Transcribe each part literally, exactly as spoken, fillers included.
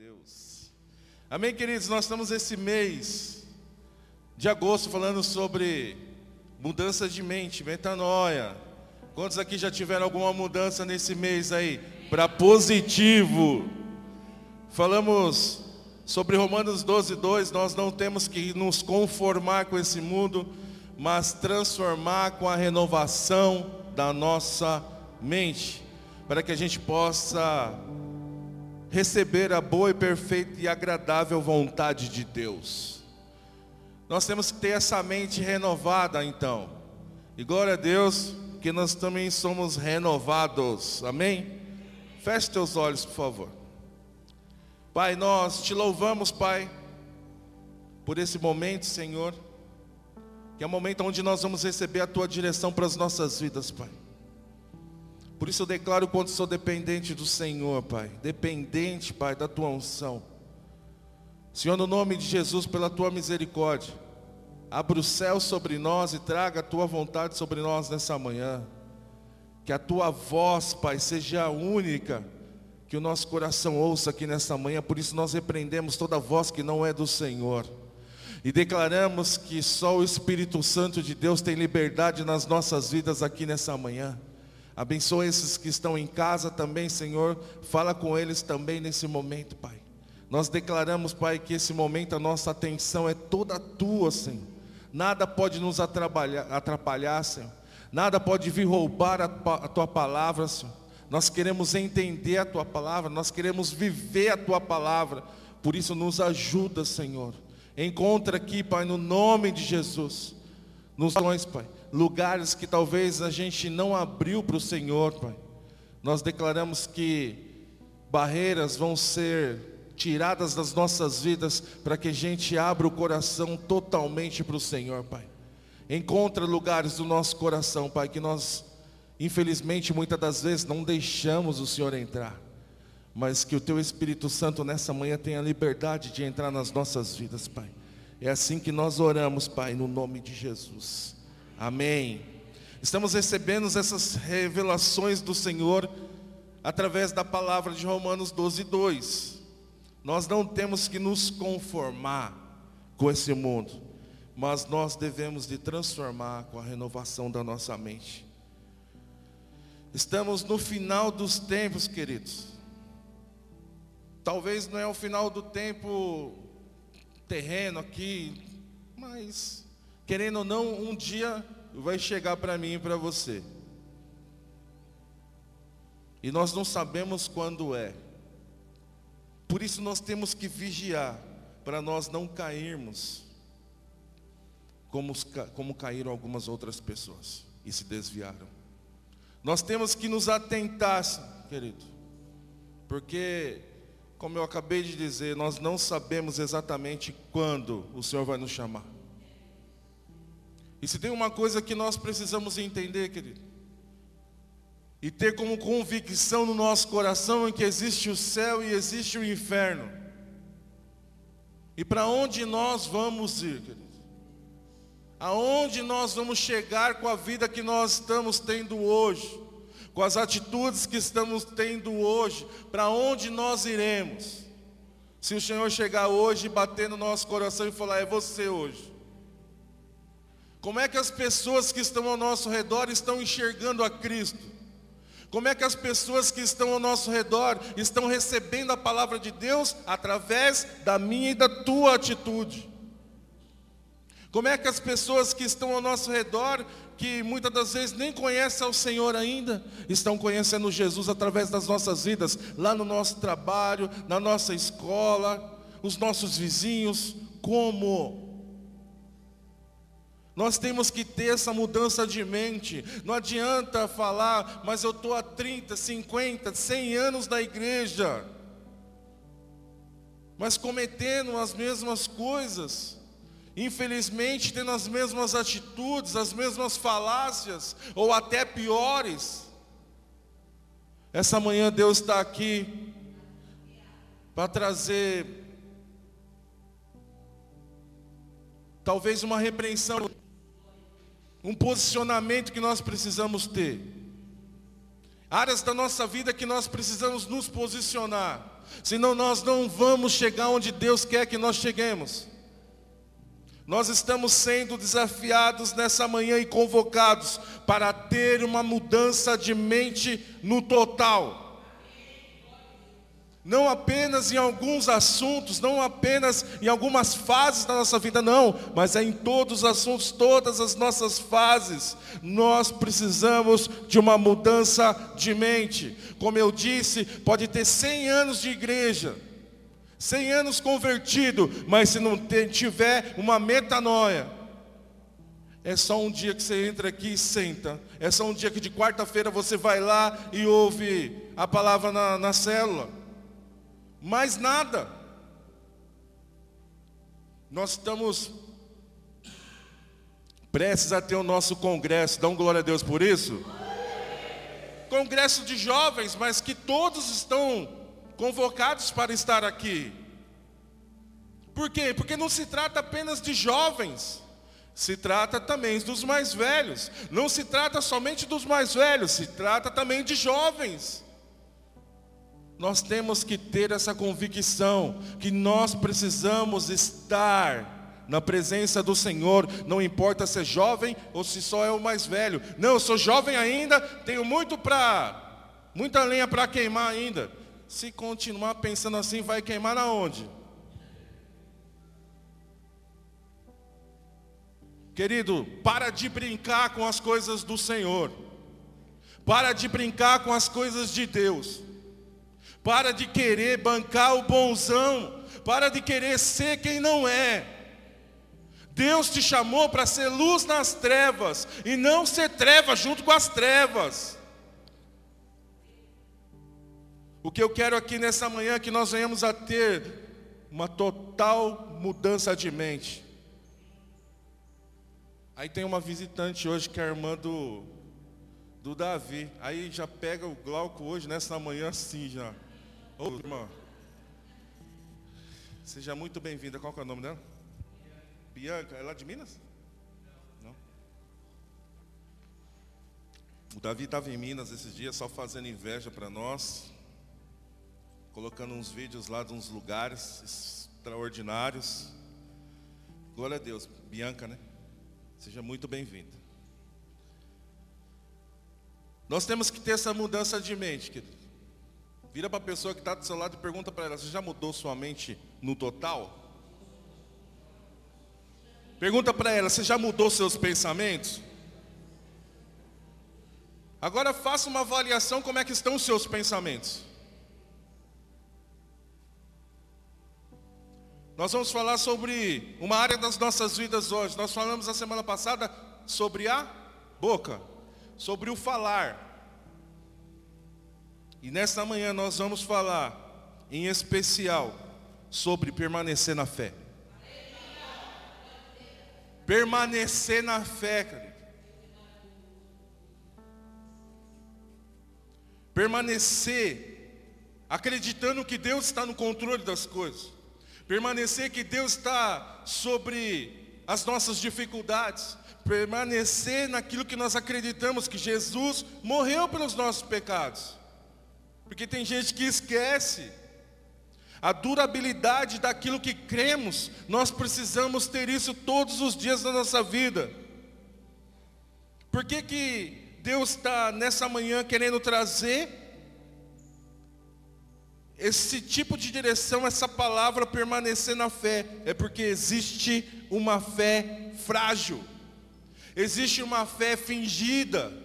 Deus. Amém, queridos? Nós estamos esse mês de agosto falando sobre mudança de mente, metanoia. Quantos aqui já tiveram alguma mudança nesse mês aí? Para positivo. Falamos sobre Romanos doze, dois. Nós não temos que nos conformar com esse mundo, mas transformar com a renovação da nossa mente, para que a gente possa receber a boa e perfeita e agradável vontade de Deus. Nós temos que ter essa mente renovada então. E glória a Deus que nós também somos renovados. Amém? Feche teus olhos, por favor. Pai, nós te louvamos, Pai, por esse momento, Senhor, que é o momento onde nós vamos receber a tua direção para as nossas vidas, Pai. Por isso eu declaro quanto sou dependente do Senhor, Pai. Dependente, Pai, da tua unção. Senhor, no nome de Jesus, pela tua misericórdia, abra o céu sobre nós e traga a tua vontade sobre nós nessa manhã. Que a tua voz, Pai, seja a única que o nosso coração ouça aqui nessa manhã. Por isso nós repreendemos toda voz que não é do Senhor. E declaramos que só o Espírito Santo de Deus tem liberdade nas nossas vidas aqui nessa manhã. Abençoa esses que estão em casa também, Senhor. Fala com eles também nesse momento, Pai. Nós declaramos, Pai, que esse momento a nossa atenção é toda tua, Senhor. Nada pode nos atrapalhar, atrapalhar, Senhor. Nada pode vir roubar a, a tua palavra, Senhor. Nós queremos entender a tua palavra, nós queremos viver a tua palavra. Por isso nos ajuda, Senhor. Encontra aqui, Pai, no nome de Jesus, nos dons, Pai, lugares que talvez a gente não abriu para o Senhor, Pai. Nós declaramos que barreiras vão ser tiradas das nossas vidas, para que a gente abra o coração totalmente para o Senhor, Pai. Encontra lugares do nosso coração, Pai, que nós, infelizmente, muitas das vezes não deixamos o Senhor entrar. Mas que o teu Espírito Santo nessa manhã tenha liberdade de entrar nas nossas vidas, Pai. É assim que nós oramos, Pai, no nome de Jesus. Amém. Estamos recebendo essas revelações do Senhor através da palavra de Romanos doze, dois. Nós não temos que nos conformar com esse mundo, mas nós devemos de transformar com a renovação da nossa mente. Estamos no final dos tempos, queridos. Talvez não é o final do tempo terreno aqui, mas querendo ou não, um dia vai chegar para mim e para você. E nós não sabemos quando é. Por isso nós temos que vigiar, para nós não cairmos como, como caíram algumas outras pessoas e se desviaram. Nós temos que nos atentar, querido, porque, como eu acabei de dizer, nós não sabemos exatamente quando o Senhor vai nos chamar. E se tem uma coisa que nós precisamos entender, querido, e ter como convicção no nosso coração, é que existe o céu e existe o inferno. E para onde nós vamos ir, querido? Aonde nós vamos chegar com a vida que nós estamos tendo hoje? Com as atitudes que estamos tendo hoje? Para onde nós iremos? Se o Senhor chegar hoje e bater no nosso coração e falar, é você hoje. Como é que as pessoas que estão ao nosso redor estão enxergando a Cristo? Como é que as pessoas que estão ao nosso redor estão recebendo a palavra de Deus através da minha e da tua atitude? Como é que as pessoas que estão ao nosso redor, que muitas das vezes nem conhecem ao Senhor ainda, estão conhecendo Jesus através das nossas vidas, lá no nosso trabalho, na nossa escola, os nossos vizinhos? Como? Nós temos que ter essa mudança de mente. Não adianta falar, mas eu estou há trinta, cinquenta, cem anos na igreja, mas cometendo as mesmas coisas, infelizmente tendo as mesmas atitudes, as mesmas falácias, ou até piores. Essa manhã Deus está aqui para trazer talvez uma repreensão, um posicionamento que nós precisamos ter. Áreas da nossa vida que nós precisamos nos posicionar. Senão nós não vamos chegar onde Deus quer que nós cheguemos. Nós estamos sendo desafiados nessa manhã e convocados para ter uma mudança de mente no total. Não apenas em alguns assuntos, não apenas em algumas fases da nossa vida, não, mas é em todos os assuntos, todas as nossas fases. Nós precisamos de uma mudança de mente. Como eu disse, pode ter cem anos de igreja, cem anos convertido, mas se não tiver uma metanoia, é só um dia que você entra aqui e senta. É só um dia que de quarta-feira você vai lá e ouve a palavra na, na célula. Mais nada. Nós estamos prestes a ter o nosso congresso. Dá um glória a Deus por isso. Congresso de jovens, mas que todos estão convocados para estar aqui. Por quê? Porque não se trata apenas de jovens. Se trata também dos mais velhos. Não se trata somente dos mais velhos, se trata também de jovens. Nós temos que ter essa convicção que nós precisamos estar na presença do Senhor. Não importa se é jovem ou se só é o mais velho. Não, eu sou jovem ainda, tenho muito para, muita lenha para queimar ainda. Se continuar pensando assim, vai queimar na onde? Querido, para de brincar com as coisas do Senhor. Para de brincar com as coisas de Deus. Para de querer bancar o bonzão. Para de querer ser quem não é. Deus te chamou para ser luz nas trevas e não ser treva junto com as trevas. O que eu quero aqui nessa manhã é que nós venhamos a ter uma total mudança de mente. Aí tem uma visitante hoje que é a irmã do, do Davi. Aí já pega o Glauco hoje nessa manhã assim já. Ô irmã, seja muito bem-vinda. Qual que é o nome dela? Bianca. É lá de Minas? Não. O Davi estava em Minas esses dias só fazendo inveja para nós, colocando uns vídeos lá de uns lugares extraordinários. Glória a Deus. Bianca, né? Seja muito bem-vinda. Nós temos que ter essa mudança de mente, querido. Vira para a pessoa que está do seu lado e pergunta para ela: você já mudou sua mente no total? Pergunta para ela: você já mudou seus pensamentos? Agora faça uma avaliação como é que estão os seus pensamentos. Nós vamos falar sobre uma área das nossas vidas hoje. Nós falamos a semana passada sobre a boca, sobre o falar. E nesta manhã nós vamos falar, em especial, sobre permanecer na fé. Permanecer na fé, querido. Permanecer acreditando que Deus está no controle das coisas. Permanecer que Deus está sobre as nossas dificuldades. Permanecer naquilo que nós acreditamos, que Jesus morreu pelos nossos pecados. Porque tem gente que esquece a durabilidade daquilo que cremos. Nós precisamos ter isso todos os dias da nossa vida. Por que que Deus está nessa manhã querendo trazer esse tipo de direção, essa palavra permanecer na fé? É porque existe uma fé frágil. Existe uma fé fingida.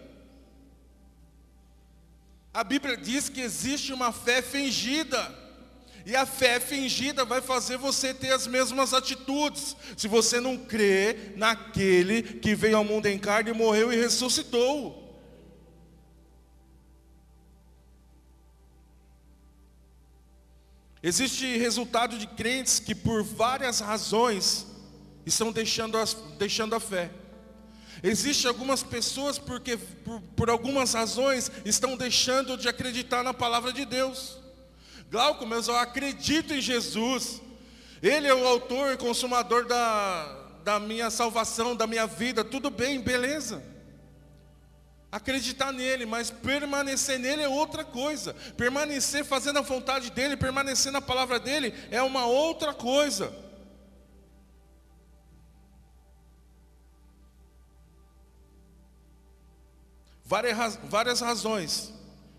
A Bíblia diz que existe uma fé fingida. E a fé fingida vai fazer você ter as mesmas atitudes. Se você não crê naquele que veio ao mundo em carne, morreu e ressuscitou. Existe resultado de crentes que por várias razões estão deixando a, deixando a fé. Existem algumas pessoas porque por, por algumas razões estão deixando de acreditar na palavra de Deus. Glauco, mas eu acredito em Jesus. Ele é o autor e consumador da, da minha salvação, da minha vida. Tudo bem, beleza. acreditar nele, mas permanecer nele é outra coisa. Permanecer fazendo a vontade dele, permanecer na palavra dele é uma outra coisa. Várias, várias razões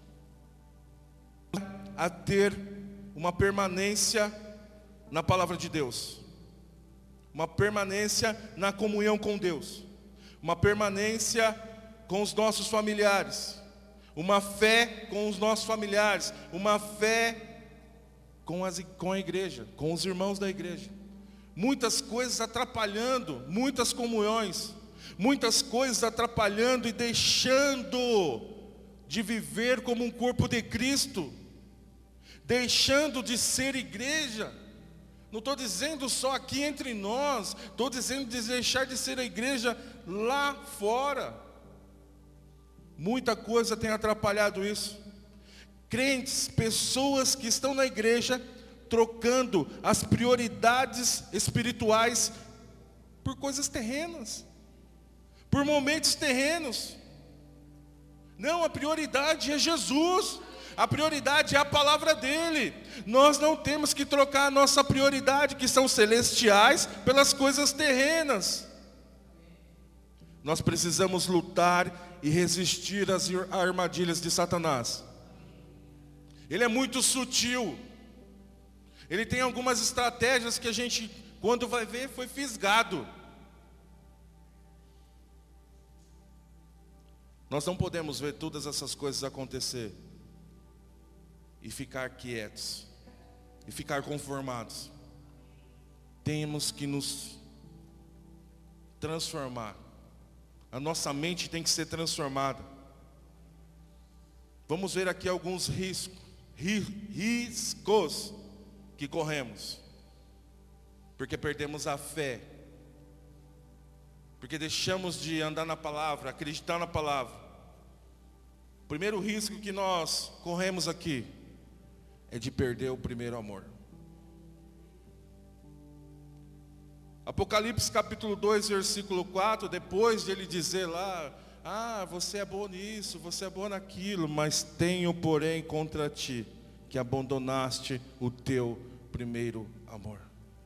a ter uma permanência na palavra de Deus, uma permanência na comunhão com Deus, uma permanência com os nossos familiares, uma fé com os nossos familiares, uma fé com, as, com a igreja, com os irmãos da igreja. Muitas coisas atrapalhando, muitas comunhões, muitas coisas atrapalhando e deixando de viver como um corpo de Cristo, deixando de ser igreja. Não estou dizendo só aqui entre nós, estou dizendo de deixar de ser a igreja lá fora. Muita coisa tem atrapalhado isso. Crentes, pessoas que estão na igreja, trocando as prioridades espirituais por coisas terrenas, por momentos terrenos. Não, a prioridade é Jesus. A prioridade é a palavra dele. Nós não temos que trocar a nossa prioridade, que são celestiais, pelas coisas terrenas. Nós precisamos lutar e resistir às armadilhas de Satanás. Ele é muito sutil. Ele tem algumas estratégias que a gente, quando vai ver, foi fisgado. Nós não podemos ver todas essas coisas acontecer e ficar quietos, e ficar conformados. Temos que nos transformar. A nossa mente tem que ser transformada. Vamos ver aqui alguns riscos, riscos que corremos. Porque perdemos a fé. Porque deixamos de andar na palavra, acreditar na palavra. O primeiro risco que nós corremos aqui é de perder o primeiro amor. Apocalipse capítulo dois, versículo quatro, depois de ele dizer lá, ah, você é bom nisso, você é bom naquilo, mas tenho porém contra ti, que abandonaste o teu primeiro amor.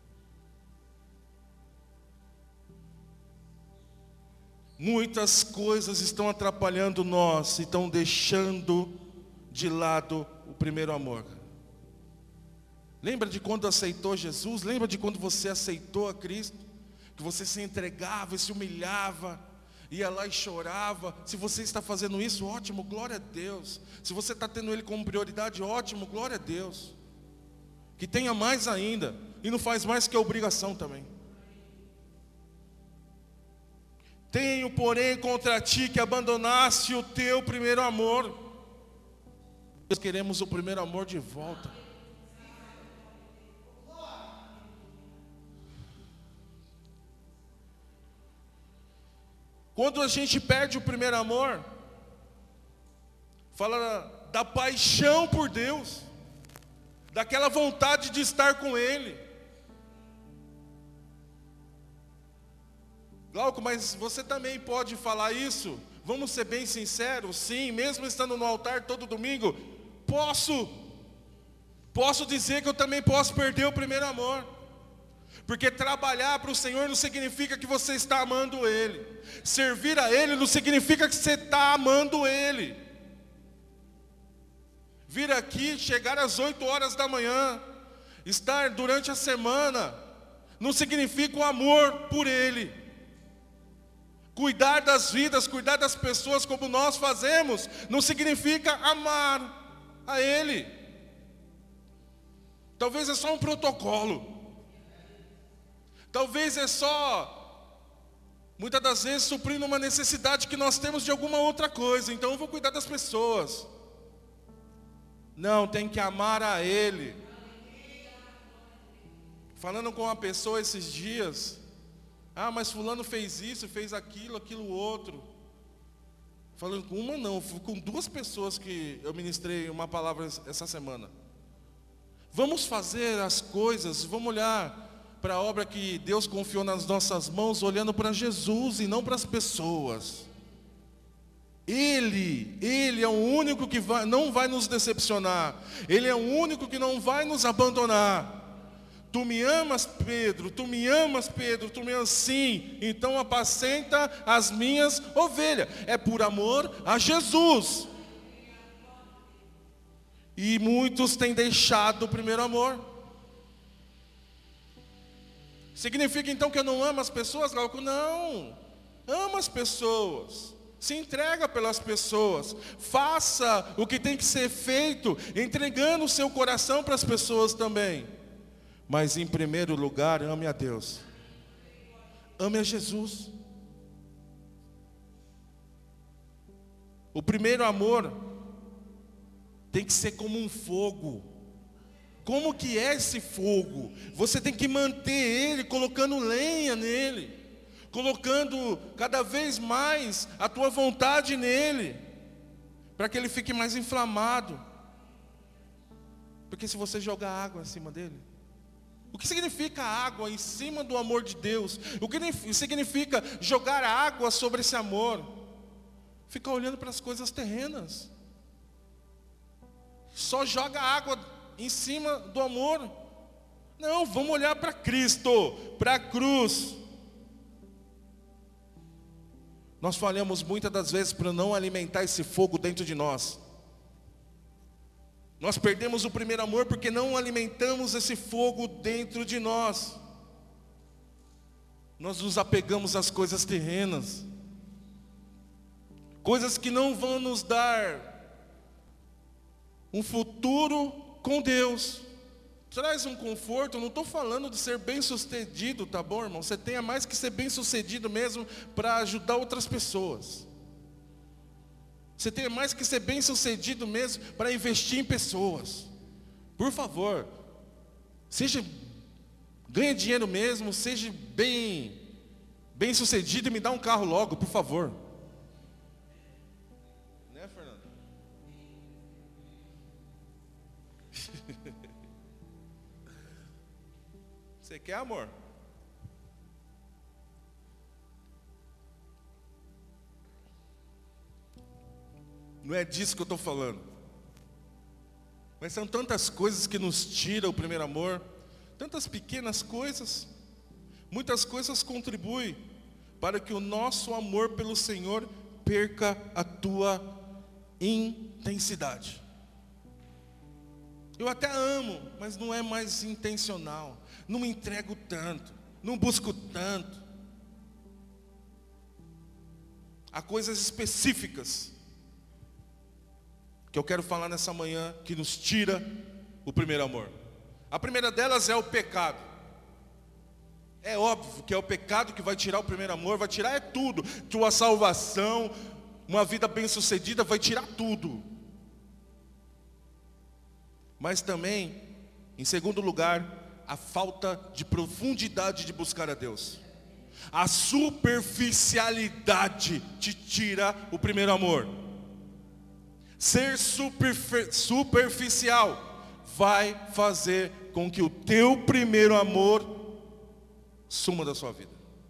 Muitas coisas estão atrapalhando nós, e estão deixando de lado o primeiro amor. Lembra de quando aceitou Jesus? Lembra de quando você aceitou a Cristo? Que você se entregava e se humilhava, ia lá e chorava. Se você está fazendo isso, ótimo, glória a Deus. Se você está tendo Ele como prioridade, ótimo, glória a Deus. Que tenha mais ainda, e não faz mais que a obrigação também. Tenho, porém, contra ti que abandonaste o teu primeiro amor. Nós queremos o primeiro amor de volta. Quando a gente perde o primeiro amor, fala da paixão por Deus, daquela vontade de estar com Ele. Glauco, mas você também pode falar isso? Vamos ser bem sinceros, sim, mesmo estando no altar todo domingo, posso, posso dizer que eu também posso perder o primeiro amor. Porque trabalhar para o Senhor não significa que você está amando Ele. Servir a Ele não significa que você está amando Ele. Vir aqui, chegar às oito horas da manhã, estar durante a semana, não significa o amor por Ele. Cuidar das vidas, cuidar das pessoas como nós fazemos, não significa amar a Ele. Talvez é só um protocolo. Talvez é só, muitas das vezes, suprindo uma necessidade que nós temos de alguma outra coisa. Então eu vou cuidar das pessoas. Não, tem que amar a Ele. Falando com uma pessoa esses dias, ah, mas fulano fez isso, fez aquilo, aquilo outro. Falando com uma não, com duas pessoas que eu ministrei uma palavra essa semana. Vamos fazer as coisas, vamos olhar para a obra que Deus confiou nas nossas mãos, olhando para Jesus e não para as pessoas. Ele, Ele é o único que vai, não vai nos decepcionar. Ele é o único que não vai nos abandonar. Tu me amas, Pedro, tu me amas, Pedro, tu me amas, sim. Então apacenta as minhas ovelhas. É por amor a Jesus. E muitos têm deixado o primeiro amor. Significa então que eu não amo as pessoas, Glauco? Não. Ama as pessoas. Se entrega pelas pessoas. Faça o que tem que ser feito, entregando o seu coração para as pessoas também. Mas em primeiro lugar, ame a Deus. Ame a Jesus. O primeiro amor tem que ser como um fogo. Como que é esse fogo? Você tem que manter ele, colocando lenha nele, colocando cada vez mais a tua vontade nele, para que ele fique mais inflamado. Porque se você jogar água acima dele, o que significa água em cima do amor de Deus? O que significa jogar água sobre esse amor? Ficar olhando para as coisas terrenas. Só joga água em cima do amor. Não, vamos olhar para Cristo, para a cruz. Nós falhamos muitas das vezes para não alimentar esse fogo dentro de nós. Nós perdemos o primeiro amor porque não alimentamos esse fogo dentro de nós. Nós nos apegamos às coisas terrenas, coisas que não vão nos dar um futuro com Deus. Traz um conforto. Eu não estou falando de ser bem sucedido, tá bom, irmão? Você tenha mais que ser bem sucedido mesmo para ajudar outras pessoas. Você tem mais que ser bem sucedido mesmo para investir em pessoas. Por favor, seja, ganhe dinheiro mesmo, seja bem, bem sucedido e me dá um carro logo, por favor. Né, Fernando? Você quer, amor? Não é disso que eu estou falando. Mas são tantas coisas que nos tiram o primeiro amor. Tantas pequenas coisas. Muitas coisas contribuem para que o nosso amor pelo Senhor perca a tua intensidade. Eu até amo, mas não é mais intencional. Não me entrego tanto. Não busco tanto. Há coisas específicas que eu quero falar nessa manhã, que nos tira o primeiro amor. A primeira delas é o pecado. É óbvio que é o pecado que vai tirar o primeiro amor, vai tirar é tudo. Tua salvação, uma vida bem-sucedida, vai tirar tudo. Mas também, em segundo lugar, a falta de profundidade de buscar a Deus. A superficialidade te tira o primeiro amor. Ser superficial vai fazer com que o teu primeiro amor suma da sua vida.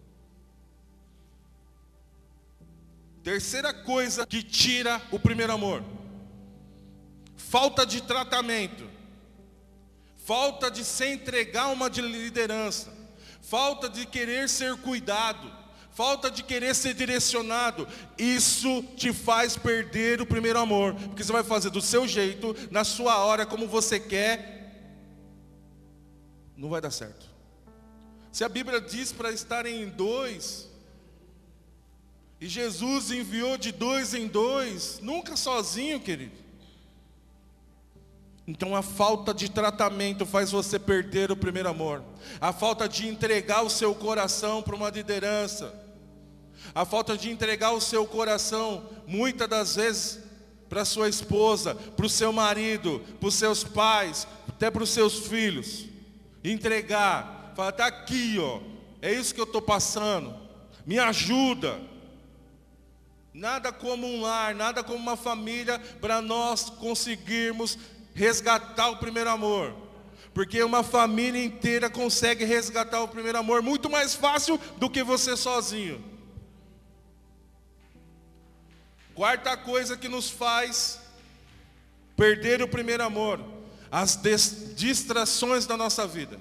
Terceira coisa que tira o primeiro amor: falta de tratamento, falta de se entregar a uma liderança, falta de querer ser cuidado, falta de querer ser direcionado. Isso te faz perder o primeiro amor, porque você vai fazer do seu jeito, na sua hora, como você quer. Não vai dar certo. Se a Bíblia diz para estarem em dois, e Jesus enviou de dois em dois, nunca sozinho, querido. Então a falta de tratamento faz você perder o primeiro amor. A falta de entregar o seu coração para uma liderança. A falta de entregar o seu coração, muitas das vezes, para sua esposa, para o seu marido, para os seus pais, até para os seus filhos. Entregar, falar, está aqui, ó, é isso que eu estou passando, me ajuda. Nada como um lar, nada como uma família, para nós conseguirmos resgatar o primeiro amor. Porque uma família inteira consegue resgatar o primeiro amor muito mais fácil do que você sozinho. Quarta coisa que nos faz perder o primeiro amor: as distrações da nossa vida.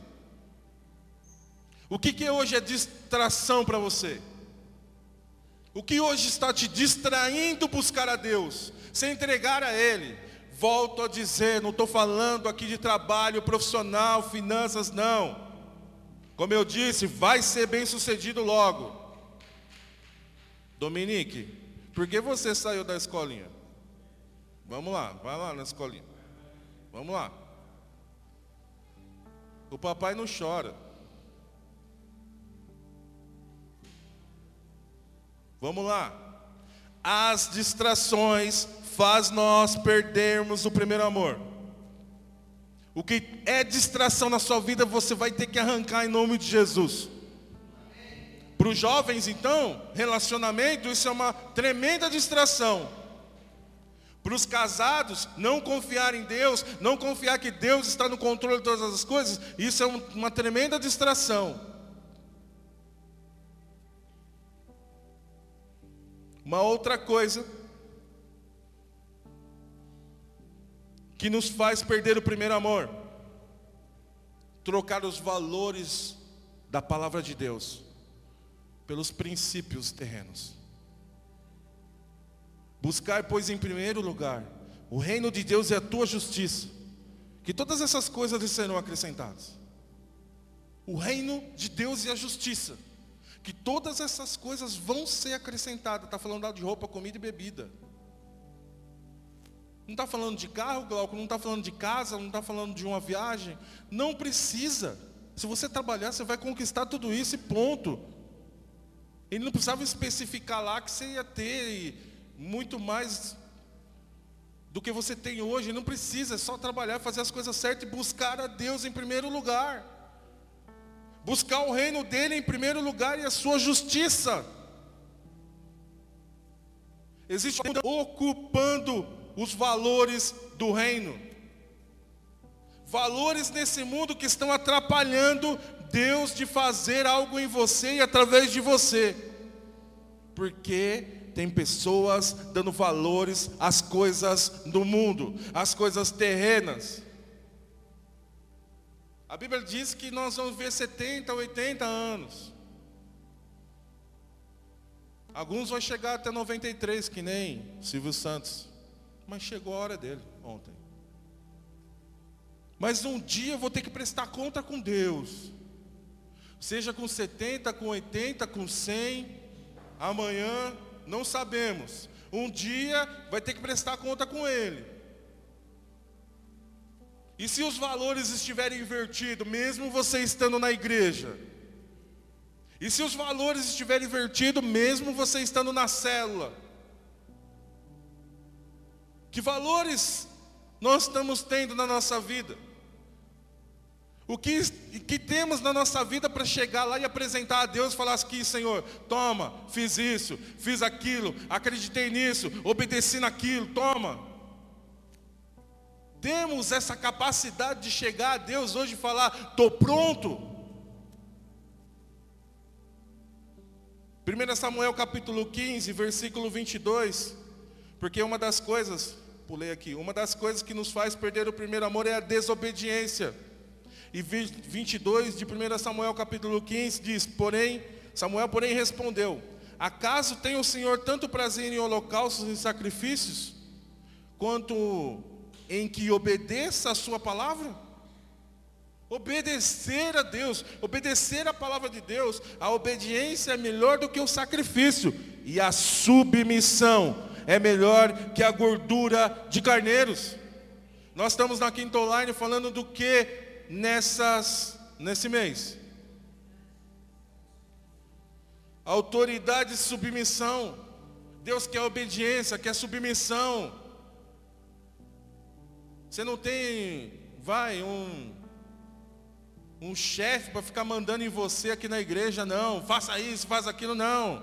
O que que hoje é distração para você? O que hoje está te distraindo buscar a Deus, se entregar a Ele? Volto a dizer, não estou falando aqui de trabalho profissional, finanças, não. Como eu disse, vai ser bem sucedido logo. Dominique, por que você saiu da escolinha? Vamos lá, vai lá na escolinha. Vamos lá. O papai não chora. Vamos lá. As distrações faz nós perdermos o primeiro amor. O que é distração na sua vida, você vai ter que arrancar em nome de Jesus. Para os jovens, então, relacionamento, isso é uma tremenda distração. Para os casados, não confiar em Deus, não confiar que Deus está no controle de todas as coisas, isso é uma tremenda distração. Uma outra coisa que nos faz perder o primeiro amor: trocar os valores da palavra de Deus pelos princípios terrenos. Buscar, pois, em primeiro lugar o reino de Deus e a tua justiça, que todas essas coisas lhe serão acrescentadas. O reino de Deus e a justiça, que todas essas coisas vão ser acrescentadas. Está falando de roupa, comida e bebida. Não está falando de carro, Glauco, não está falando de casa, não está falando de uma viagem. Não precisa. Se você trabalhar, você vai conquistar tudo isso e ponto. Ele não precisava especificar lá que você ia ter muito mais do que você tem hoje. Ele não precisa, é só trabalhar, fazer as coisas certas e buscar a Deus em primeiro lugar. Buscar o reino dele em primeiro lugar e a sua justiça. Existe ocupando os valores do reino. Valores nesse mundo que estão atrapalhando Deus de fazer algo em você e através de você. Porque tem pessoas dando valores às coisas do mundo, às coisas terrenas. A Bíblia diz que nós vamos ver setenta, oitenta anos. Alguns vão chegar até noventa e três, que nem Silvio Santos. Mas chegou a hora dele ontem. Mas um dia eu vou ter que prestar conta com Deus. Seja com setenta, com oitenta, com cem. Amanhã, não sabemos. Um dia vai ter que prestar conta com Ele. E se os valores estiverem invertidos, mesmo você estando na igreja? E se os valores estiverem invertidos, mesmo você estando na célula? Que valores nós estamos tendo na nossa vida? O que, que temos na nossa vida para chegar lá e apresentar a Deus e falar assim: Senhor, toma, fiz isso, fiz aquilo, acreditei nisso, obedeci naquilo, toma. Temos essa capacidade de chegar a Deus hoje e falar: estou pronto. primeiro Samuel capítulo quinze, versículo vinte e dois. Porque uma das coisas, pulei aqui, uma das coisas que nos faz perder o primeiro amor é a desobediência. E vinte e dois de primeiro Samuel capítulo quinze diz: Porém, Samuel porém respondeu: Acaso tem o Senhor tanto prazer em holocaustos e sacrifícios, quanto em que obedeça a sua palavra? Obedecer a Deus, obedecer a palavra de Deus, a obediência é melhor do que o sacrifício, e a submissão é melhor que a gordura de carneiros. Nós estamos na Quinta Online falando do que nessas, nesse mês? Autoridade e submissão. Deus quer obediência, quer submissão. Você não tem, vai, um, um chefe para ficar mandando em você aqui na igreja, não. Faça isso, faça aquilo, não.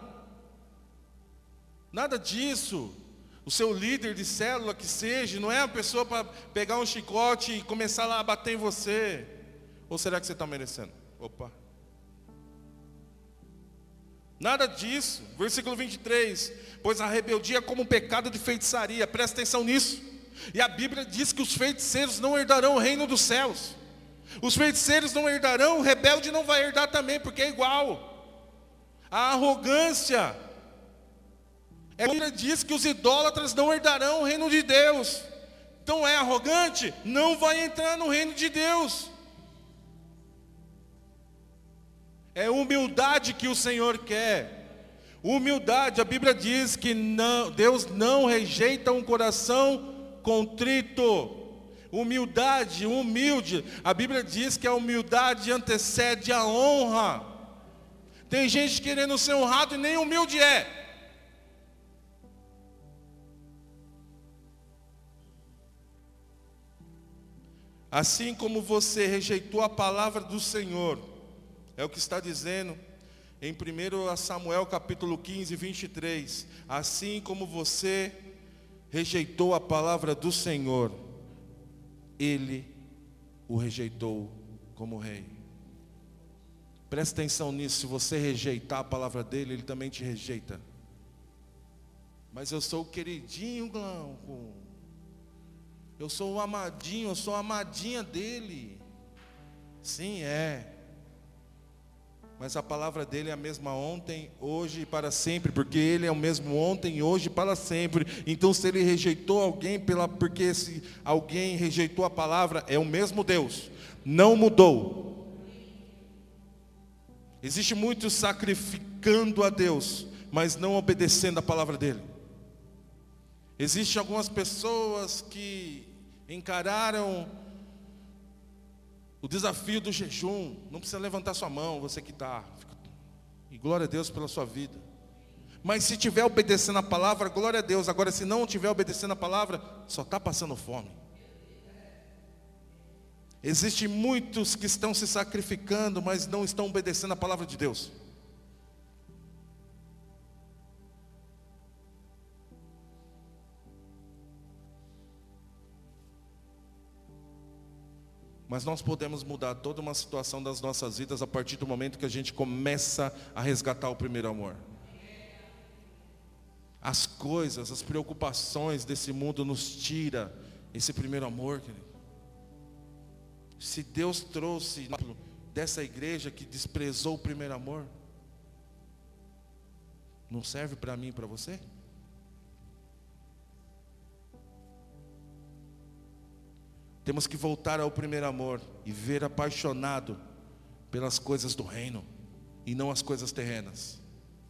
Nada disso. O seu líder de célula que seja, não é a pessoa para pegar um chicote e começar lá a bater em você. Ou será que você está merecendo? Opa. Nada disso. Versículo vinte e três. Pois a rebeldia é como um pecado de feitiçaria. Presta atenção nisso. E a Bíblia diz que os feiticeiros não herdarão o reino dos céus. Os feiticeiros não herdarão, o rebelde não vai herdar também, porque é igual. A arrogância. A Bíblia diz que os idólatras não herdarão o reino de Deus. Então é arrogante? Não vai entrar no reino de Deus. É humildade que o Senhor quer. Humildade, a Bíblia diz que não, Deus não rejeita um coração contrito. Humildade, humilde. A Bíblia diz que a humildade antecede a honra. Tem gente querendo ser honrado e nem humilde é. Assim como você rejeitou a palavra do Senhor, é o que está dizendo em primeiro Samuel capítulo quinze, vinte e três. Assim como você rejeitou a palavra do Senhor, Ele o rejeitou como rei. Presta atenção nisso, se você rejeitar a palavra dele, Ele também te rejeita. Mas eu sou o queridinho, Glauco. Eu sou o amadinho, eu sou a amadinha dele. Sim, é. Mas a palavra dele é a mesma ontem, hoje e para sempre, porque ele é o mesmo ontem, hoje e para sempre. Então se ele rejeitou alguém, pela, porque se alguém rejeitou a palavra, é o mesmo Deus, não mudou. Existe muitos sacrificando a Deus, mas não obedecendo a palavra dele. Existem algumas pessoas que encararam o desafio do jejum. Não precisa levantar sua mão, você que está. E glória a Deus pela sua vida. Mas se estiver obedecendo a palavra, glória a Deus. Agora se não estiver obedecendo a palavra, só está passando fome. Existem muitos que estão se sacrificando, mas não estão obedecendo a palavra de Deus. Mas nós podemos mudar toda uma situação das nossas vidas a partir do momento que a gente começa a resgatar o primeiro amor. As coisas, as preocupações desse mundo nos tira esse primeiro amor, querido. Se Deus trouxe dessa igreja que desprezou o primeiro amor, não serve para mim e para você? Temos que voltar ao primeiro amor e ver apaixonado pelas coisas do reino e não as coisas terrenas.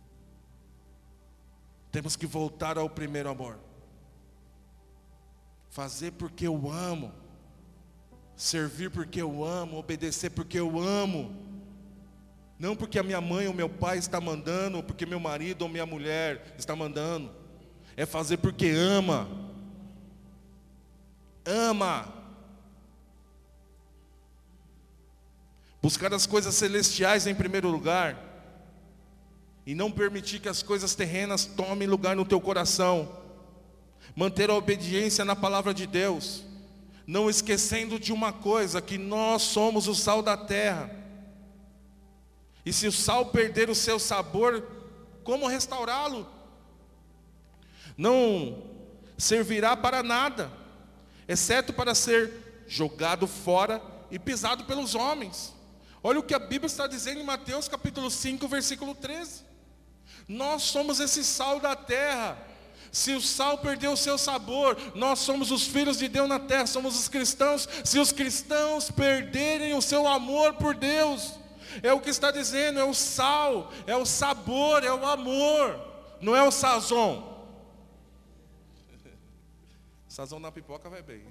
Temos que voltar ao primeiro amor. Fazer porque eu amo. Servir porque eu amo. Obedecer porque eu amo. Não porque a minha mãe ou meu pai está mandando, ou porque meu marido ou minha mulher está mandando. É fazer porque ama. Ama. Buscar as coisas celestiais em primeiro lugar. E não permitir que as coisas terrenas tomem lugar no teu coração. Manter a obediência na palavra de Deus. Não esquecendo de uma coisa, que nós somos o sal da terra. E se o sal perder o seu sabor, como restaurá-lo? Não servirá para nada, exceto para ser jogado fora e pisado pelos homens. Olha o que a Bíblia está dizendo em Mateus capítulo cinco, versículo treze. Nós somos esse sal da terra. Se o sal perdeu o seu sabor, nós somos os filhos de Deus na terra, somos os cristãos. Se os cristãos perderem o seu amor por Deus, é o que está dizendo, é o sal, é o sabor, é o amor, não é o sazon. Sazon na pipoca vai bem.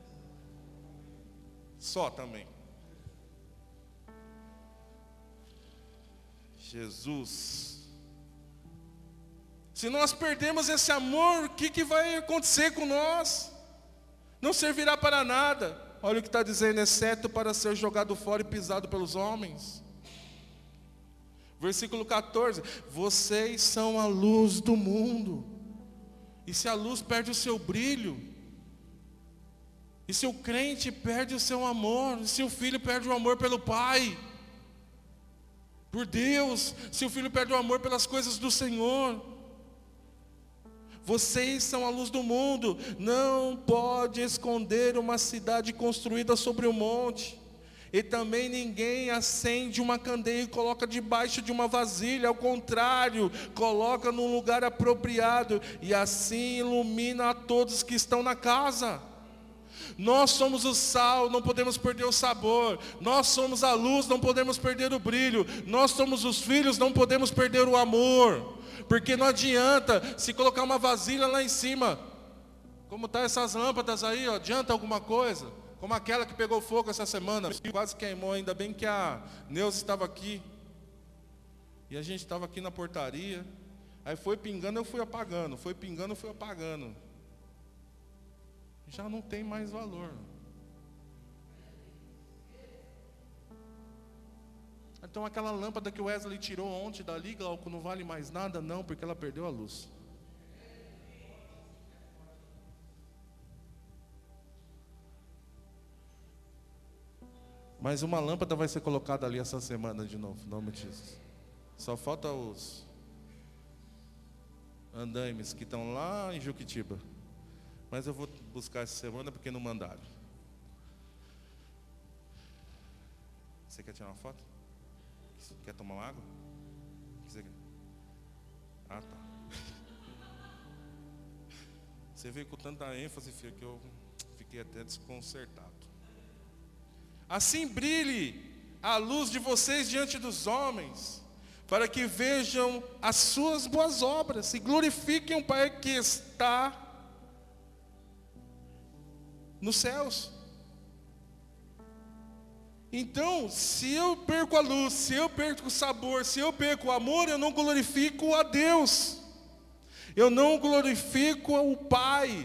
Só também. Jesus. Se nós perdemos esse amor, o que, que vai acontecer com nós? Não servirá para nada. Olha o que está dizendo, exceto para ser jogado fora e pisado pelos homens. Versículo catorze. Vocês são a luz do mundo. E se a luz perde o seu brilho, e se o crente perde o seu amor, e se o filho perde o amor pelo pai, por Deus, seu filho perde o amor pelas coisas do Senhor. Vocês são a luz do mundo. Não pode esconder uma cidade construída sobre o monte. E também ninguém acende uma candeia e coloca debaixo de uma vasilha. Ao contrário, coloca num lugar apropriado, e assim ilumina a todos que estão na casa. Nós somos o sal, não podemos perder o sabor. Nós somos a luz, não podemos perder o brilho. Nós somos os filhos, não podemos perder o amor. Porque não adianta se colocar uma vasilha lá em cima. Como tá essas lâmpadas aí, ó, adianta alguma coisa? Como aquela que pegou fogo essa semana, quase queimou. Ainda bem que a Neuza estava aqui. E a gente estava aqui na portaria. Aí foi pingando, eu fui apagando. Foi pingando, eu fui apagando. Já não tem mais valor. Então aquela lâmpada que o Wesley tirou ontem dali, Glauco, não vale mais nada? Não, porque ela perdeu a luz. Mas uma lâmpada vai ser colocada ali essa semana de novo, em nome de Jesus. Só falta os andaimes que estão lá em Juquitiba. Mas eu vou buscar essa semana porque não mandaram. Você quer tirar uma foto? Quer tomar uma água? O que você quer? Ah, tá. Você veio com tanta ênfase, filho, que eu fiquei até desconcertado. Assim brilhe a luz de vocês diante dos homens, para que vejam as suas boas obras e glorifiquem o Pai que está nos céus. Então, se eu perco a luz, se eu perco o sabor, se eu perco o amor, eu não glorifico a Deus. Eu não glorifico o Pai.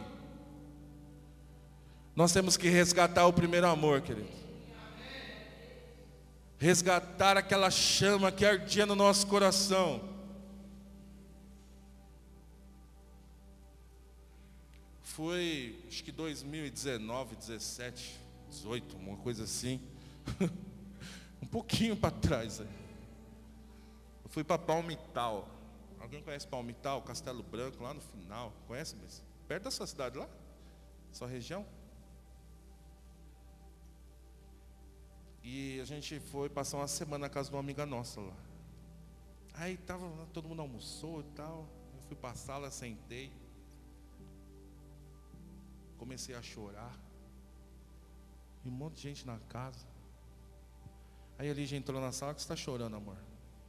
Nós temos que resgatar o primeiro amor, querido. Resgatar aquela chama que ardia no nosso coração. Foi, acho que dois mil e dezenove, dezessete, dezoito, uma coisa assim. Um pouquinho para trás. Aí. Eu fui para Palmital. Alguém conhece Palmital? Castelo Branco, lá no final. Conhece, mas perto da sua cidade lá? Sua região? E a gente foi passar uma semana na casa de uma amiga nossa lá. Aí tava, todo mundo almoçou e tal. Eu fui para a sala, sentei. Comecei a chorar. E um monte de gente na casa. Aí a Lígia entrou na sala. Que você está chorando, amor?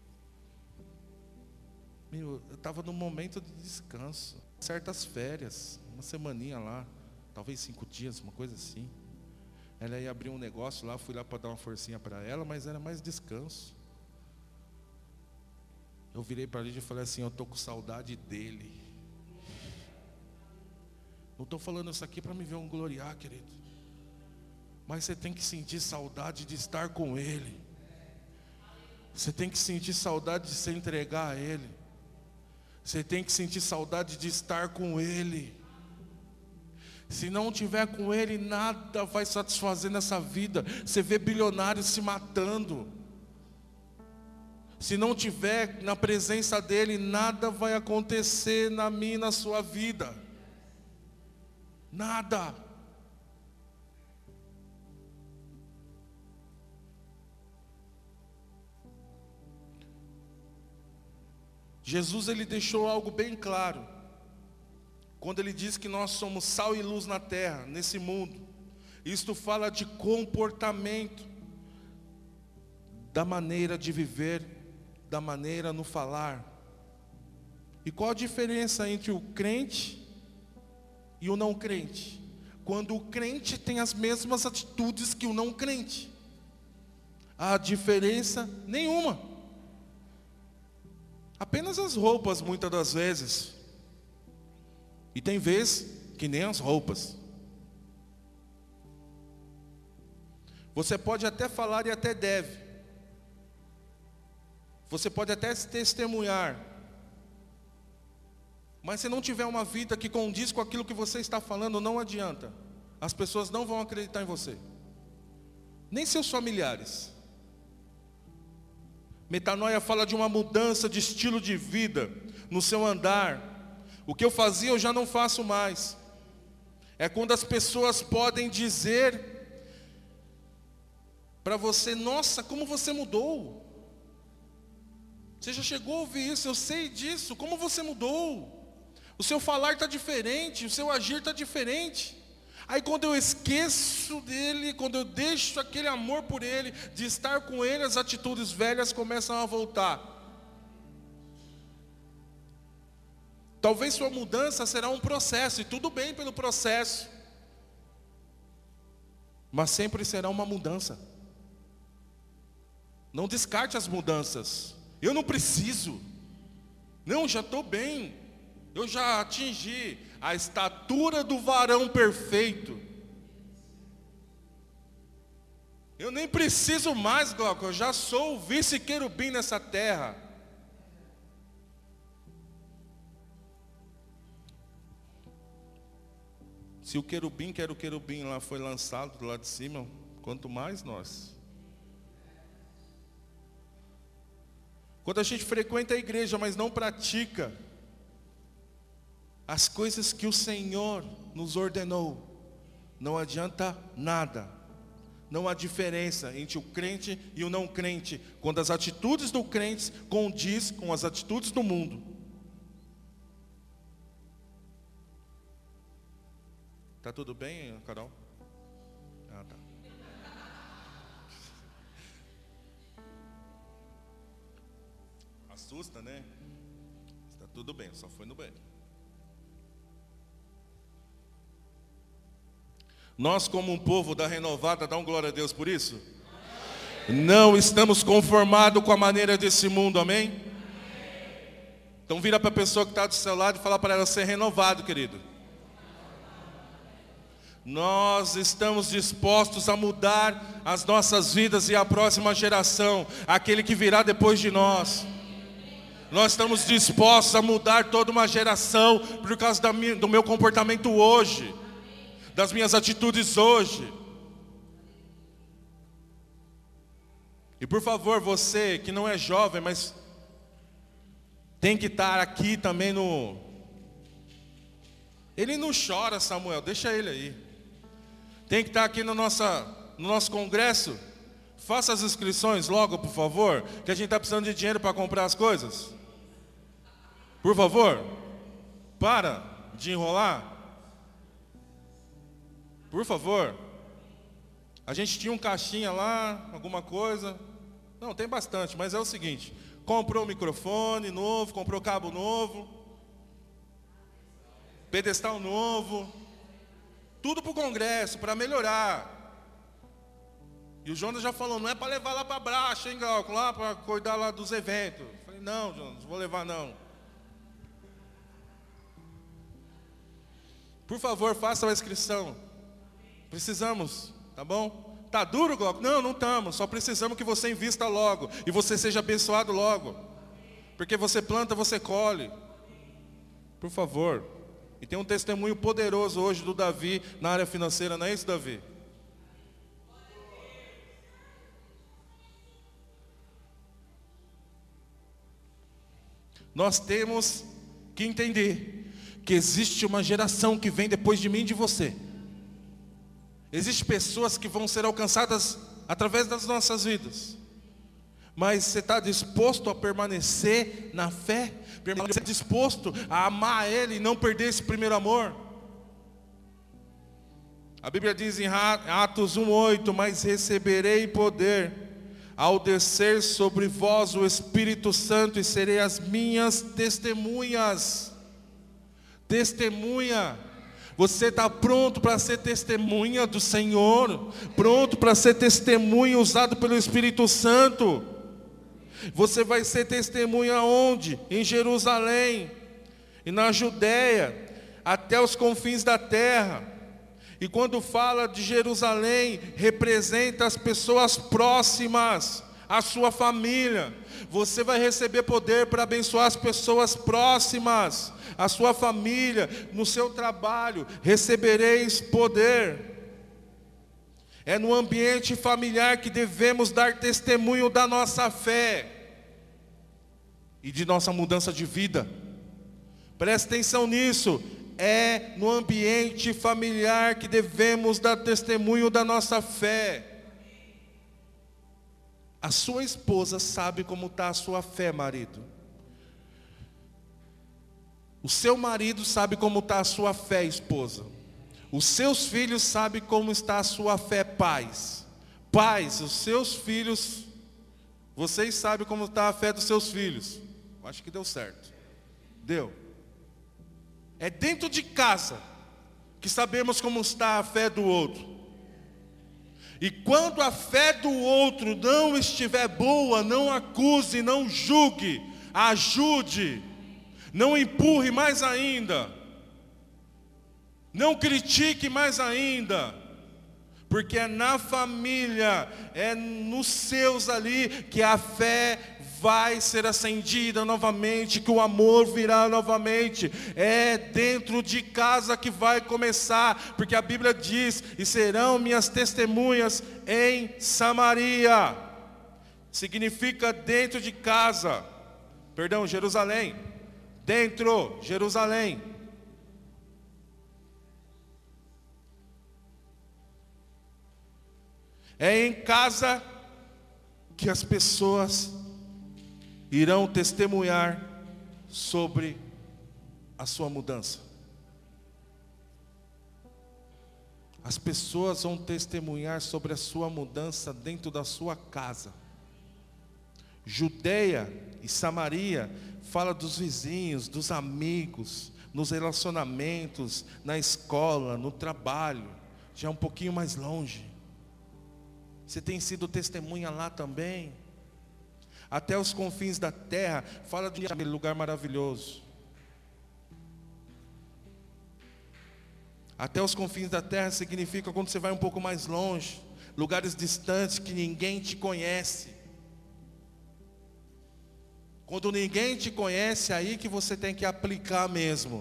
Meu, eu estava num momento de descanso. Certas férias, uma semaninha lá. Talvez cinco dias, uma coisa assim. Ela ia abrir um negócio lá, fui lá para dar uma forcinha para ela, mas era mais descanso. Eu virei para a Lígia e falei assim, eu estou com saudade dele. Não estou falando isso aqui para me ver um gloriar, querido. Mas você tem que sentir saudade de estar com ele. Você tem que sentir saudade de se entregar a ele. Você tem que sentir saudade de estar com ele. Se não tiver com ele, nada vai satisfazer nessa vida. Você vê bilionários se matando. Se não tiver na presença dele, nada vai acontecer na minha e na sua vida. Nada. Jesus, ele deixou algo bem claro. Quando ele diz que nós somos sal e luz na terra, nesse mundo. Isto fala de comportamento, da maneira de viver, da maneira no falar. E qual a diferença entre o crente e o não crente? Quando o crente tem as mesmas atitudes que o não crente. Há diferença nenhuma. Apenas as roupas, muitas das vezes. E tem vezes que nem as roupas. Você pode até falar e até deve. Você pode até se testemunhar. Mas se não tiver uma vida que condiz com aquilo que você está falando, não adianta. As pessoas não vão acreditar em você. Nem seus familiares. Metanoia fala de uma mudança de estilo de vida no seu andar. O que eu fazia eu já não faço mais. É quando as pessoas podem dizer para você: nossa, como você mudou. Você já chegou a ouvir isso, eu sei disso, como você mudou. O seu falar está diferente, o seu agir está diferente. Aí quando eu esqueço dele, quando eu deixo aquele amor por ele, de estar com ele, as atitudes velhas começam a voltar. Talvez sua mudança será um processo, e tudo bem pelo processo. Mas sempre será uma mudança. Não descarte as mudanças. Eu não preciso. Não, já estou bem. Eu já atingi a estatura do varão perfeito. Eu nem preciso mais, Glauco. Eu já sou o vice-querubim nessa terra. Se o querubim, que era o querubim lá, foi lançado do lado de cima, quanto mais nós. Quando a gente frequenta a igreja, mas não pratica as coisas que o Senhor nos ordenou, não adianta nada. Não há diferença entre o crente e o não crente, quando as atitudes do crente condiz com as atitudes do mundo. Tá tudo bem, Carol? Ah, tá. Assusta, né? Está tudo bem, só foi no banheiro. Nós, como um povo da Renovada, dá um glória a Deus por isso? Amém. Não estamos conformados com a maneira desse mundo, amém? Amém. Então vira para a pessoa que está do seu lado e fala para ela ser renovado, querido. Nós estamos dispostos a mudar as nossas vidas e a próxima geração, aquele que virá depois de nós. Nós estamos dispostos a mudar toda uma geração por causa da minha, do meu comportamento hoje, das minhas atitudes hoje. E por favor, você que não é jovem, mas tem que estar aqui também no... Ele não chora, Samuel, deixa ele aí. Tem que estar aqui no, nossa, no nosso congresso. Faça as inscrições logo, por favor, que a gente está precisando de dinheiro para comprar as coisas. Por favor, para de enrolar. Por favor. A gente tinha um caixinha lá, alguma coisa. Não, tem bastante, mas é o seguinte: comprou microfone novo, comprou cabo novo, pedestal novo, tudo para o congresso, para melhorar. E o Jonas já falou, não é para levar lá para Bracha, hein, Galco, lá para cuidar lá dos eventos. Eu falei, não, Jonas, não vou levar não. Por favor, faça a inscrição. Precisamos, tá bom? Tá duro, Glauco? Não, não estamos. Só precisamos que você invista logo e você seja abençoado logo. Porque você planta, você colhe. Por favor. E tem um testemunho poderoso hoje do Davi na área financeira, não é isso, Davi? Nós temos que entender que existe uma geração que vem depois de mim e de você. Existem pessoas que vão ser alcançadas através das nossas vidas. Mas você está disposto a permanecer na fé? Permanecer disposto a amar Ele e não perder esse primeiro amor? A Bíblia diz em Atos um, oito, mas receberei poder ao descer sobre vós o Espírito Santo e serei as minhas testemunhas. Testemunha. Você está pronto para ser testemunha do Senhor? Pronto para ser testemunha usado pelo Espírito Santo? Você vai ser testemunha onde? Em Jerusalém e na Judéia, até os confins da terra. E quando fala de Jerusalém, representa as pessoas próximas, a sua família. Você vai receber poder para abençoar as pessoas próximas, a sua família, no seu trabalho, recebereis poder. É no ambiente familiar que devemos dar testemunho da nossa fé. e de nossa mudança de vida. Preste atenção nisso. É no ambiente familiar que devemos dar testemunho da nossa fé. A sua esposa sabe como está a sua fé, marido. O seu marido sabe como está a sua fé, esposa. Os seus filhos sabem como está a sua fé, pais. Pais, os seus filhos, vocês sabem como está a fé dos seus filhos. Acho que deu certo. Deu. É dentro de casa que sabemos como está a fé do outro. E quando a fé do outro não estiver boa, não acuse, não julgue, ajude, não empurre mais ainda, não critique mais ainda, porque é na família, é nos seus ali que a fé vai ser acendida novamente, que o amor virá novamente. É dentro de casa que vai começar, porque a Bíblia diz: e serão minhas testemunhas em Samaria. Significa dentro de casa, perdão, Jerusalém, dentro, Jerusalém. É em casa que as pessoas irão testemunhar sobre a sua mudança. As pessoas vão testemunhar sobre a sua mudança dentro da sua casa. Judeia e Samaria fala dos vizinhos, dos amigos, nos relacionamentos, na escola, no trabalho, já um pouquinho mais longe. Você tem sido testemunha lá também? Até os confins da terra, fala de um lugar maravilhoso. Até os confins da terra significa quando você vai um pouco mais longe, lugares distantes que ninguém te conhece. Quando ninguém te conhece, é aí que você tem que aplicar mesmo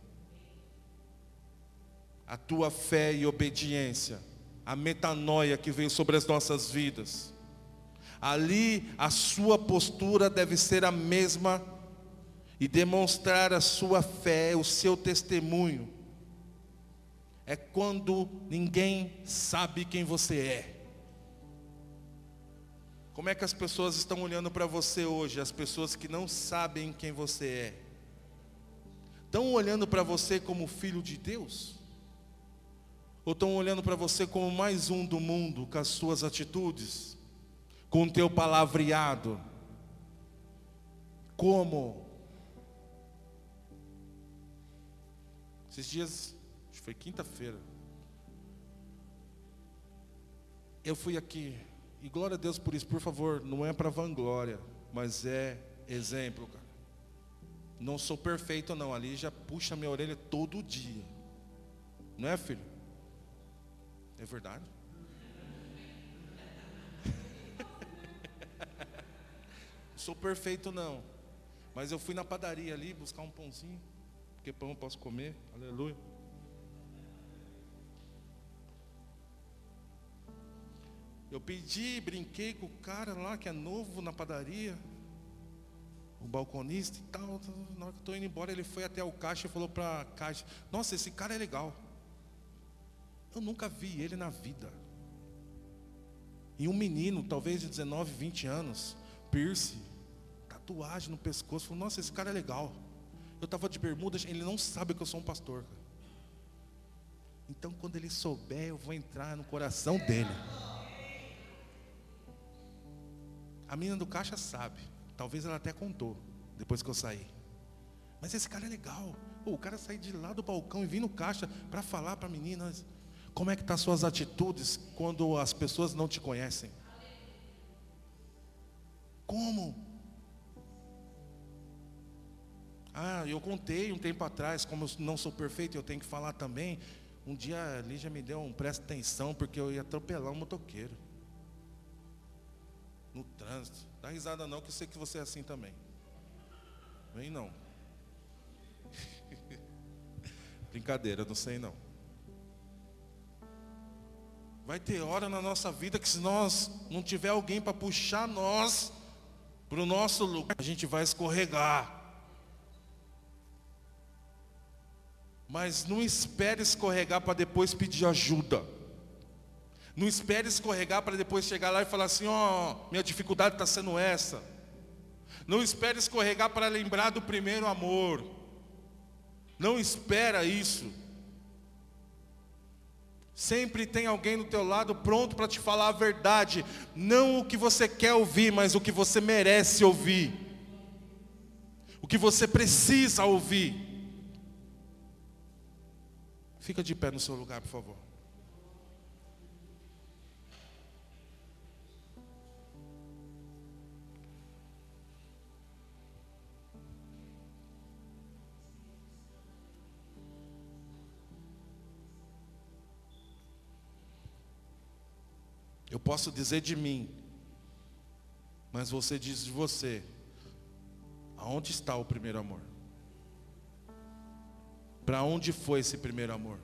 a tua fé e obediência, a metanoia que veio sobre as nossas vidas. Ali a sua postura deve ser a mesma e demonstrar a sua fé, o seu testemunho. É quando ninguém sabe quem você é. Como é que as pessoas estão olhando para você hoje? As pessoas que não sabem quem você é. Estão olhando para você como filho de Deus? Ou estão olhando para você como mais um do mundo, com as suas atitudes, com o teu palavreado? Como? Esses dias, acho que foi quinta-feira, eu fui aqui, e glória a Deus por isso, por favor, não é para vanglória, mas é exemplo, cara. Não sou perfeito não, ali já puxa minha orelha todo dia. Não é, filho? É verdade? Não sou perfeito não, mas eu fui na padaria ali buscar um pãozinho, porque pão eu posso comer, aleluia. Eu pedi, brinquei com o cara lá que é novo na padaria, o balconista e tal. Na hora que eu estou indo embora, ele foi até o caixa e falou para a caixa: nossa, esse cara é legal. Eu nunca vi ele na vida. E um menino, talvez de dezenove, vinte anos, piercing, tatuagem no pescoço, falou: nossa, esse cara é legal. Eu estava de bermuda, ele não sabe que eu sou um pastor, cara. Então quando ele souber, eu vou entrar no coração dele. A menina do caixa sabe, talvez ela até contou, depois que eu saí. Mas esse cara é legal. Pô, o cara sair de lá do balcão e vir no caixa para falar para a menina. Como é que estão as suas atitudes quando as pessoas não te conhecem? Como? Ah, eu contei um tempo atrás, como eu não sou perfeito, eu tenho que falar também. Um dia a Lígia me deu um presta atenção, porque eu ia atropelar um motoqueiro no trânsito. Dá risada não, que eu sei que você é assim também. Vem não. Brincadeira, não sei não. Vai ter hora na nossa vida que se nós não tiver alguém para puxar nós, para o nosso lugar, a gente vai escorregar. Mas não espere escorregar para depois pedir ajuda. Não espere escorregar para depois chegar lá e falar assim: ó, oh, minha dificuldade está sendo essa. Não espere escorregar para lembrar do primeiro amor. Não espera isso. Sempre tem alguém do teu lado pronto para te falar a verdade. Não o que você quer ouvir, mas o que você merece ouvir. O que você precisa ouvir. Fica de pé no seu lugar, por favor. Eu posso dizer de mim, mas você diz de você. Aonde está o primeiro amor? Para onde foi esse primeiro amor?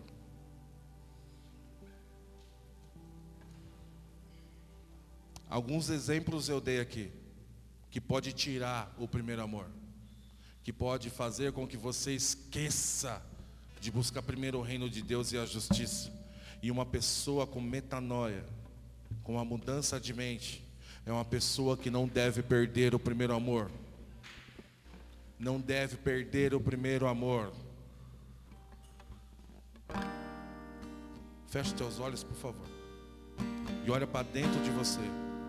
Alguns exemplos eu dei aqui, que pode tirar o primeiro amor, que pode fazer com que você esqueça de buscar primeiro o reino de Deus e a justiça. E uma pessoa com metanoia, com a mudança de mente, é uma pessoa que não deve perder o primeiro amor. Não deve perder o primeiro amor. Feche teus olhos, por favor, e olha para dentro de você.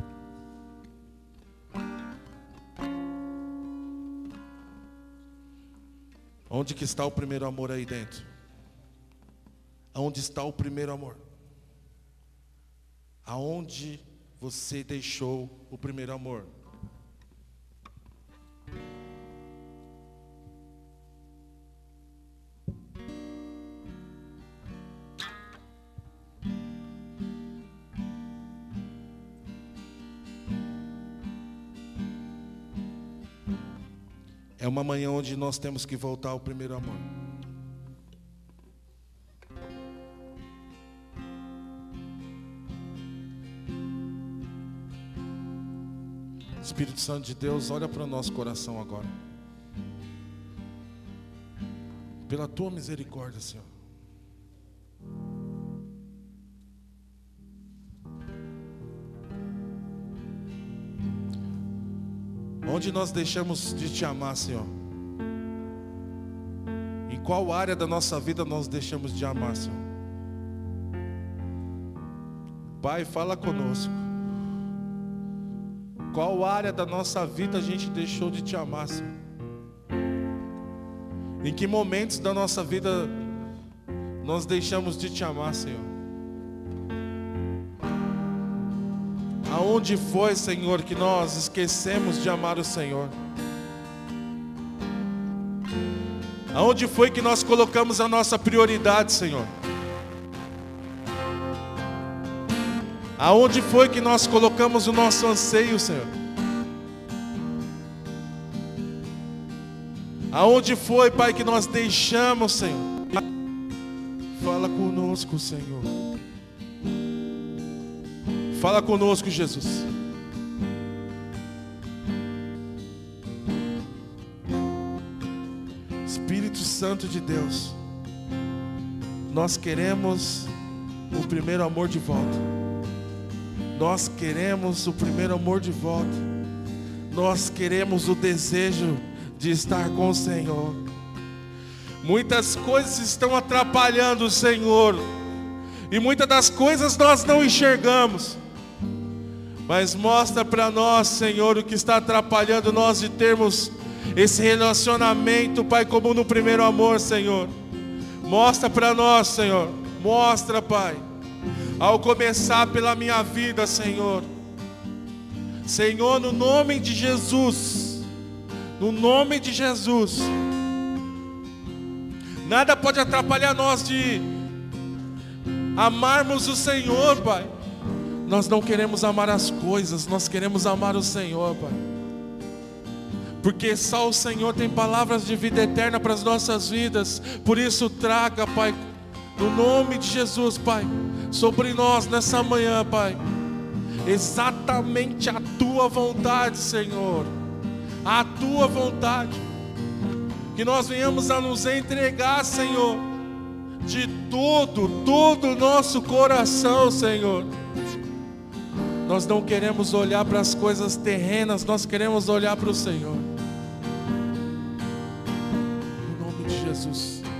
Onde que está o primeiro amor aí dentro? Onde está o primeiro amor? Aonde você deixou o primeiro amor? É uma manhã onde nós temos que voltar ao primeiro amor. Espírito Santo de Deus, olha para o nosso coração agora. Pela tua misericórdia, Senhor. Onde nós deixamos de te amar, Senhor? Em qual área da nossa vida nós deixamos de amar, Senhor? Pai, fala conosco. Qual área da nossa vida a gente deixou de te amar, Senhor? Em que momentos da nossa vida nós deixamos de te amar, Senhor? Aonde foi, Senhor, que nós esquecemos de amar o Senhor? Aonde foi que nós colocamos a nossa prioridade, Senhor? Aonde foi que nós colocamos o nosso anseio, Senhor? Aonde foi, Pai, que nós deixamos, Senhor? Fala conosco, Senhor. Fala conosco, Jesus. Espírito Santo de Deus, nós queremos o primeiro amor de volta. Nós queremos o primeiro amor de volta. Nós queremos o desejo de estar com o Senhor. Muitas coisas estão atrapalhando o Senhor, e muitas das coisas nós não enxergamos. Mas mostra para nós, Senhor, o que está atrapalhando nós de termos esse relacionamento, Pai, como no primeiro amor, Senhor. Mostra para nós, Senhor. Mostra, Pai. Ao começar pela minha vida, Senhor. Senhor, no nome de Jesus. No nome de Jesus. Nada pode atrapalhar nós de amarmos o Senhor, Pai. Nós não queremos amar as coisas, nós queremos amar o Senhor, Pai. Porque só o Senhor tem palavras de vida eterna para as nossas vidas. Por isso traga, Pai, no nome de Jesus, Pai, sobre nós nessa manhã, Pai, exatamente a Tua vontade, Senhor. à tua vontade. Que nós venhamos a nos entregar, Senhor, de todo, todo o nosso coração, Senhor. Nós não queremos olhar para as coisas terrenas, nós queremos olhar para o Senhor. Em nome de Jesus.